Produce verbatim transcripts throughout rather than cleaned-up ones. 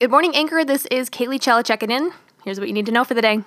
Good morning, Anchor. This is Kaylee Chella checking in. Here's what you need to know for the day.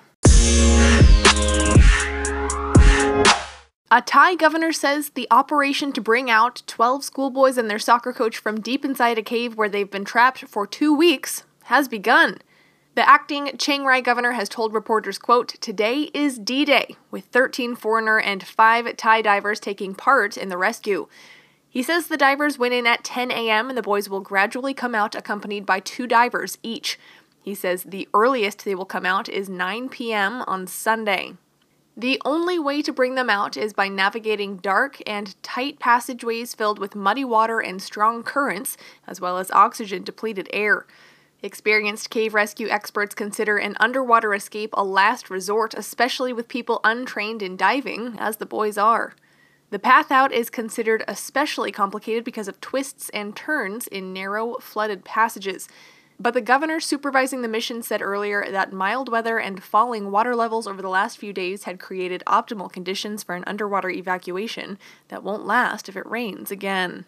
A Thai governor says the operation to bring out twelve schoolboys and their soccer coach from deep inside a cave where they've been trapped for two weeks has begun. The acting Chiang Rai governor has told reporters, quote, "Today is D-Day, with thirteen foreigner and five Thai divers taking part in the rescue." He says the divers went in at ten a.m. and the boys will gradually come out accompanied by two divers each. He says the earliest they will come out is nine p.m. on Sunday. The only way to bring them out is by navigating dark and tight passageways filled with muddy water and strong currents, as well as oxygen-depleted air. Experienced cave rescue experts consider an underwater escape a last resort, especially with people untrained in diving, as the boys are. The path out is considered especially complicated because of twists and turns in narrow, flooded passages. But the governor supervising the mission said earlier that mild weather and falling water levels over the last few days had created optimal conditions for an underwater evacuation that won't last if it rains again.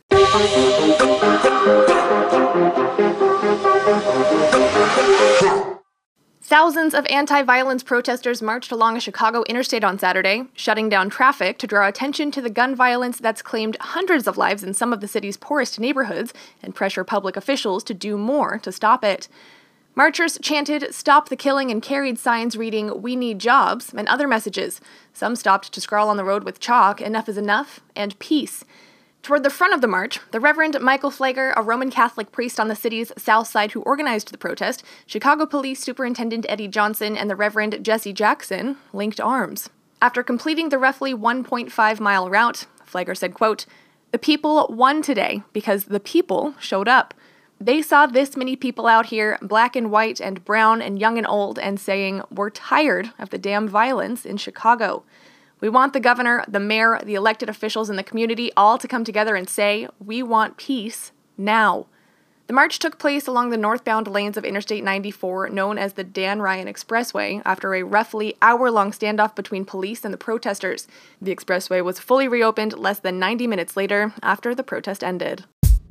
Thousands of anti-violence protesters marched along a Chicago interstate on Saturday, shutting down traffic to draw attention to the gun violence that's claimed hundreds of lives in some of the city's poorest neighborhoods and pressure public officials to do more to stop it. Marchers chanted, "Stop the killing," and carried signs reading, "We need jobs," and other messages. Some stopped to scrawl on the road with chalk, "Enough is enough," and "Peace." Toward the front of the march, the Reverend Michael Flagler, a Roman Catholic priest on the city's south side who organized the protest, Chicago Police Superintendent Eddie Johnson, and the Reverend Jesse Jackson linked arms. After completing the roughly one point five mile route, Flagler said, quote, "The people won today because the people showed up. They saw this many people out here, black and white and brown and young and old, and saying, 'We're tired of the damn violence in Chicago.' We want the governor, the mayor, the elected officials, and the community all to come together and say, 'We want peace now.'" The march took place along the northbound lanes of Interstate ninety-four, known as the Dan Ryan Expressway, after a roughly hour-long standoff between police and the protesters. The expressway was fully reopened less than ninety minutes later, after the protest ended.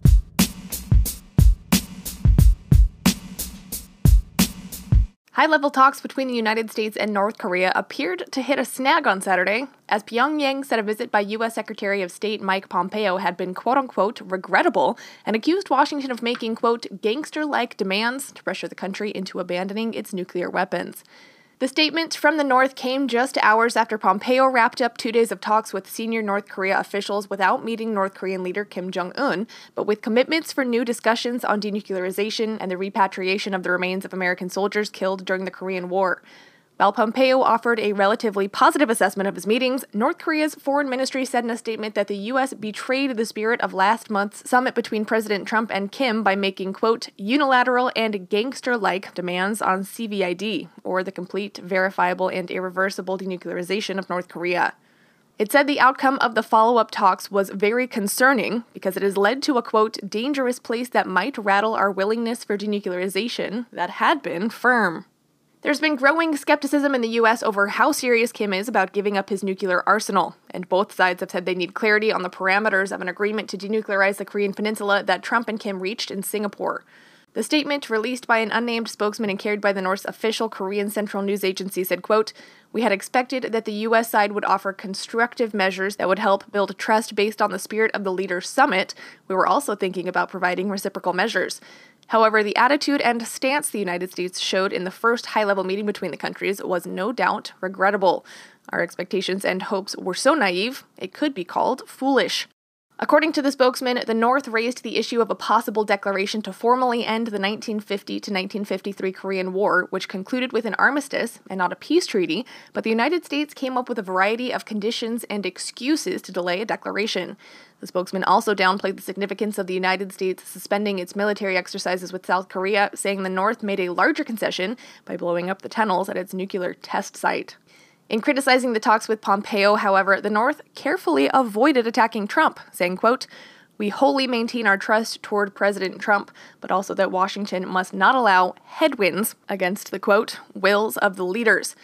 High-level talks between the United States and North Korea appeared to hit a snag on Saturday, as Pyongyang said a visit by U S Secretary of State Mike Pompeo had been quote-unquote regrettable and accused Washington of making, quote, gangster-like demands to pressure the country into abandoning its nuclear weapons. The statement from the North came just hours after Pompeo wrapped up two days of talks with senior North Korea officials without meeting North Korean leader Kim Jong-un, but with commitments for new discussions on denuclearization and the repatriation of the remains of American soldiers killed during the Korean War. While Pompeo offered a relatively positive assessment of his meetings, North Korea's foreign ministry said in a statement that the U S betrayed the spirit of last month's summit between President Trump and Kim by making, quote, unilateral and gangster-like demands on C V I D, or the complete, verifiable, and irreversible denuclearization of North Korea. It said the outcome of the follow-up talks was very concerning because it has led to a, quote, dangerous place that might rattle our willingness for denuclearization that had been firm. There's been growing skepticism in the U S over how serious Kim is about giving up his nuclear arsenal, and both sides have said they need clarity on the parameters of an agreement to denuclearize the Korean peninsula that Trump and Kim reached in Singapore. The statement, released by an unnamed spokesman and carried by the North's official Korean Central News Agency, said, quote, "We had expected that the U S side would offer constructive measures that would help build trust based on the spirit of the leaders' summit. We were also thinking about providing reciprocal measures. However, the attitude and stance the United States showed in the first high-level meeting between the countries was no doubt regrettable. Our expectations and hopes were so naive, it could be called foolish." According to the spokesman, the North raised the issue of a possible declaration to formally end the nineteen fifty to nineteen fifty-three Korean War, which concluded with an armistice and not a peace treaty, but the United States came up with a variety of conditions and excuses to delay a declaration. The spokesman also downplayed the significance of the United States suspending its military exercises with South Korea, saying the North made a larger concession by blowing up the tunnels at its nuclear test site. In criticizing the talks with Pompeo, however, the North carefully avoided attacking Trump, saying, quote, "We wholly maintain our trust toward President Trump, but also that Washington must not allow headwinds against the, quote, wills of the leaders."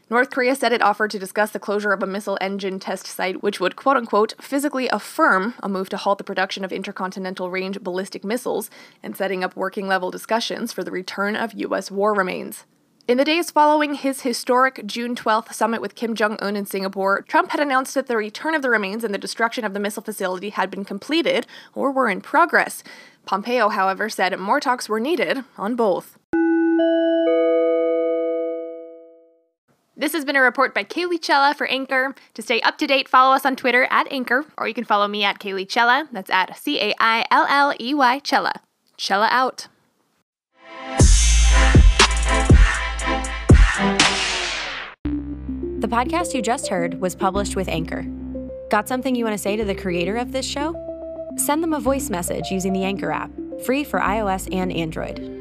North Korea said it offered to discuss the closure of a missile engine test site, which would quote-unquote physically affirm a move to halt the production of intercontinental range ballistic missiles and setting up working-level discussions for the return of U S war remains. In the days following his historic June twelfth summit with Kim Jong-un in Singapore, Trump had announced that the return of the remains and the destruction of the missile facility had been completed or were in progress. Pompeo, however, said more talks were needed on both. This has been a report by Kaylee Chella for Anchor. To stay up to date, follow us on Twitter at Anchor, or you can follow me at Kaylee Chella. That's at C A I L L E Y Chella. Chella out. The podcast you just heard was published with Anchor. Got something you want to say to the creator of this show? Send them a voice message using the Anchor app, free for iOS and Android.